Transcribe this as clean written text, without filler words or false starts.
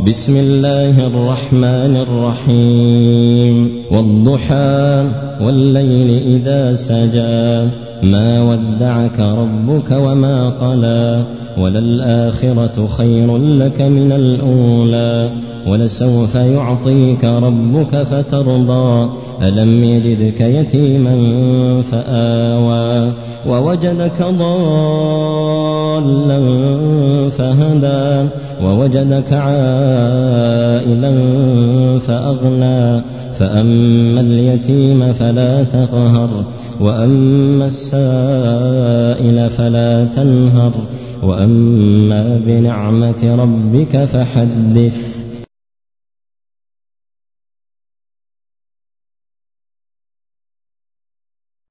بسم الله الرحمن الرحيم والضحى والليل إذا سجى ما ودعك ربك وما قلى وللآخرة خير لك من الأولى ولسوف يعطيك ربك فترضى ألم يجدك يتيما فآوى ووجدك ضالا فهدى ووجدك عائلا فأغنى فأما اليتيم فلا تقهر وأما السائل فلا تنهر وأما بنعمة ربك فحدث